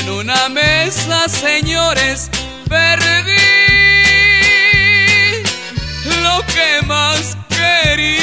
una mesa, señores, perdí lo que más quería.